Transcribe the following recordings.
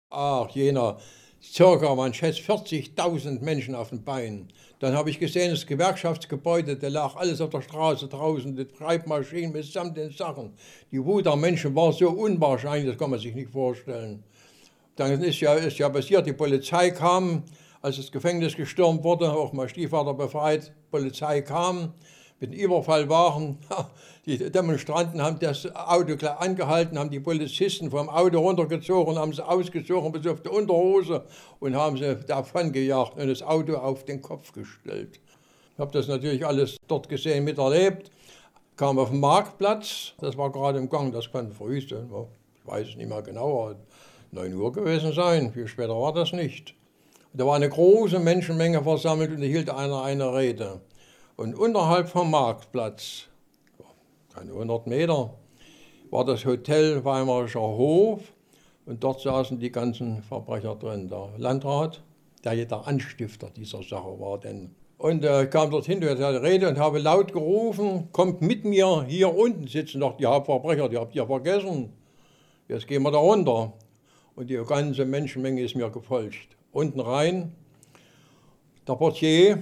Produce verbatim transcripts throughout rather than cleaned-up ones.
Ach, Jena, circa, man schätzt vierzigtausend Menschen auf den Beinen. Dann habe ich gesehen, das Gewerkschaftsgebäude, da lag alles auf der Straße draußen, die Treibmaschinen mitsamt den Sachen. Die Wut der Menschen war so unwahrscheinlich, das kann man sich nicht vorstellen. Dann ist ja, ist ja passiert, die Polizei kam, als das Gefängnis gestürmt wurde, auch mein Stiefvater befreit, Polizei kam mit dem Überfallwagen. Die Demonstranten haben das Auto gleich angehalten, haben die Polizisten vom Auto runtergezogen, haben sie ausgezogen bis auf die Unterhose und haben sie davon gejagt und das Auto auf den Kopf gestellt. Ich habe das natürlich alles dort gesehen, miterlebt. Kam auf den Marktplatz, das war gerade im Gang, das kann früh sein, ich weiß es nicht mehr genau, neun Uhr gewesen sein, viel später war das nicht. Da war eine große Menschenmenge versammelt und da hielt einer eine Rede. Und unterhalb vom Marktplatz, keine hundert Meter, war das Hotel Weimarischer Hof und dort saßen die ganzen Verbrecher drin. Der Landrat, der der Anstifter dieser Sache war. Denn. Und äh, kam dorthin, der hatte Rede und habe laut gerufen, kommt mit mir, hier unten sitzen doch die Hauptverbrecher, die habt ihr vergessen. Jetzt gehen wir da runter. Und die ganze Menschenmenge ist mir gefolgt. Unten rein, der Portier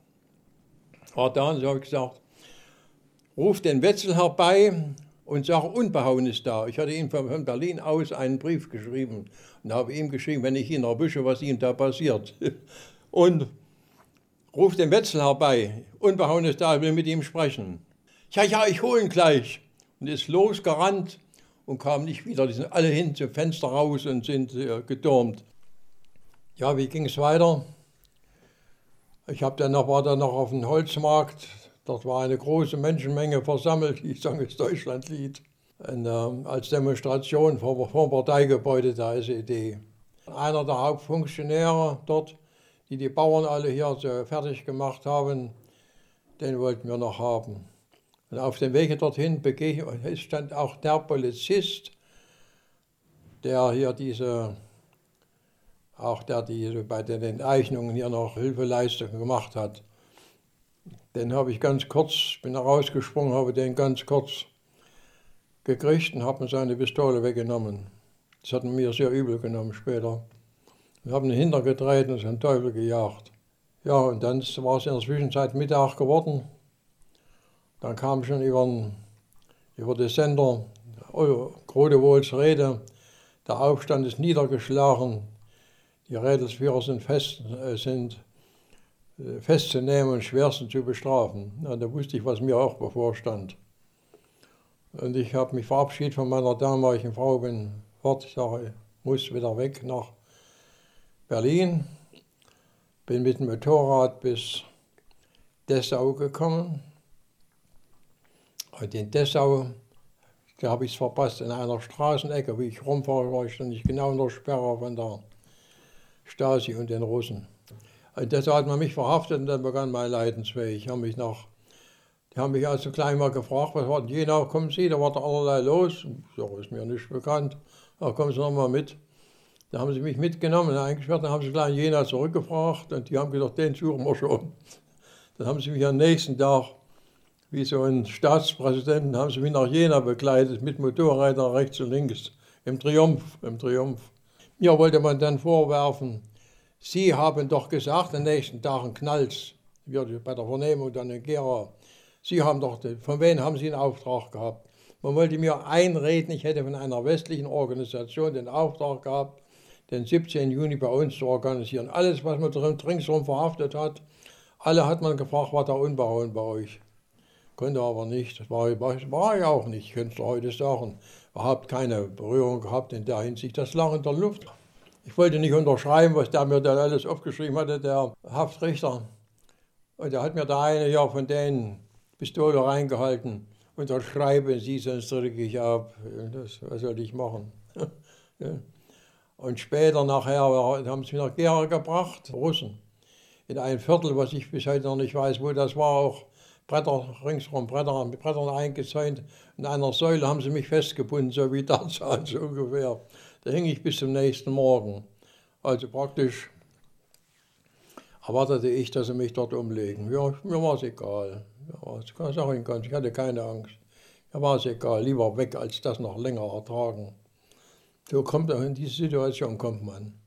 war da und so habe ich gesagt, ruf den Wetzel herbei und sag, Unbehauen ist da. Ich hatte ihm von Berlin aus einen Brief geschrieben und habe ihm geschrieben, wenn ich ihn erwische, was ihm da passiert. Und ruf den Wetzel herbei, Unbehauen ist da, ich will mit ihm sprechen. Ja, ja, ich hole ihn gleich. Und ist losgerannt und kam nicht wieder. Die sind alle hin zum Fenster raus und sind äh, getürmt. Ja, wie ging es weiter? Ich habe dann noch, war dann noch auf dem Holzmarkt, dort war eine große Menschenmenge versammelt, die sang das Deutschlandlied, und, äh, als Demonstration vor, vor dem Parteigebäude der S E D. Einer der Hauptfunktionäre dort, die die Bauern alle hier so fertig gemacht haben, den wollten wir noch haben. Und auf dem Wege dorthin begegnet, stand auch der Polizist, der hier diese... auch der, die bei den Enteignungen hier noch Hilfeleistungen gemacht hat. Den habe ich ganz kurz, bin da rausgesprungen, habe den ganz kurz gekriegt und habe mir seine Pistole weggenommen. Das hat man mir sehr übel genommen später. Wir haben ihn hintergetreten und den Teufel gejagt. Ja, und dann war es in der Zwischenzeit Mittag geworden. Dann kam schon über den, über den Sender Grodewohls Rede, der Aufstand ist niedergeschlagen. Die Rädelsführer sind, fest, äh, sind äh, festzunehmen und schwersten zu bestrafen. Ja, da wusste ich, was mir auch bevorstand. Und ich habe mich verabschiedet von meiner damaligen Frau, bin fort, ich sage, ich muss wieder weg nach Berlin. Bin mit dem Motorrad bis Dessau gekommen. Und in Dessau, da habe ich es verpasst, in einer Straßenecke, wie ich rumfahre, war ich dann nicht genau in der Sperre von der Stasi und den Russen. Und deshalb hat man mich verhaftet und dann begann mein Leidensweg. Ich habe mich nach, die haben mich also gleich mal gefragt, was war denn Jena, kommen Sie, da war da allerlei los. Ja, ist mir nicht bekannt. Ja, kommen Sie noch mal mit. Da haben sie mich mitgenommen, eingesperrt, dann haben sie gleich in Jena zurückgefragt und die haben gesagt, den suchen wir schon. Dann haben sie mich am nächsten Tag, wie so ein Staatspräsidenten, haben sie mich nach Jena begleitet, mit Motorrädern rechts und links, im Triumph, im Triumph. Mir wollte man dann vorwerfen, Sie haben doch gesagt, am nächsten Tag knallt's, bei der Vernehmung dann in Gera. Sie haben doch, von wem haben Sie einen Auftrag gehabt? Man wollte mir einreden, ich hätte von einer westlichen Organisation den Auftrag gehabt, den siebzehnten Juni bei uns zu organisieren. Alles, was man drin ringsherum verhaftet hat, alle hat man gefragt, war da Unbehauen bei euch? Konnte aber nicht, das war, war ich auch nicht, könntest du heute sagen. Überhaupt keine Berührung gehabt in der Hinsicht, das lag in der Luft. Ich wollte nicht unterschreiben, was der mir dann alles aufgeschrieben hatte, der Haftrichter. Und da hat mir der eine ja von denen Pistole reingehalten. Unterschreiben Sie, sonst drücke ich ab. Das, was soll ich machen? Und später nachher haben sie mich nach Gera gebracht, Russen. In ein Viertel, was ich bis heute noch nicht weiß, wo das war, auch Bretter, ringsherum Bretter, mit Brettern eingezäunt. In einer Säule haben sie mich festgebunden, so wie Tarzan, so ungefähr. Da hing ich bis zum nächsten Morgen. Also praktisch erwartete ich, dass sie mich dort umlegen. Ja, mir war es egal. Ja, das kann ich sagen, ich hatte keine Angst. Mir war es egal, lieber weg, als das noch länger ertragen. So kommt auch in diese Situation kommt man.